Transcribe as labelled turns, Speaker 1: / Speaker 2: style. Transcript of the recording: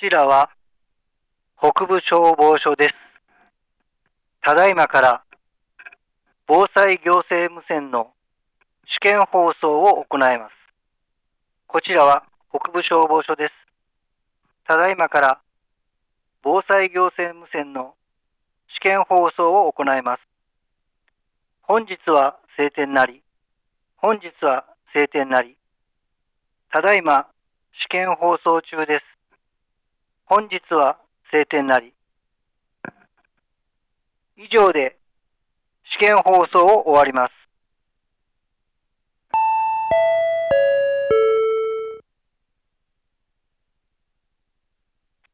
Speaker 1: ちらは北部消防署です。ただいまから防災行政無線の試験放送を行います。こちらは北部消防署です。ただいまから防災行政無線の試験放送を行います。本日は晴天なり、本日は晴天なり、ただいま試験放送中です。本日は晴天なり。以上で試験放送を終わります。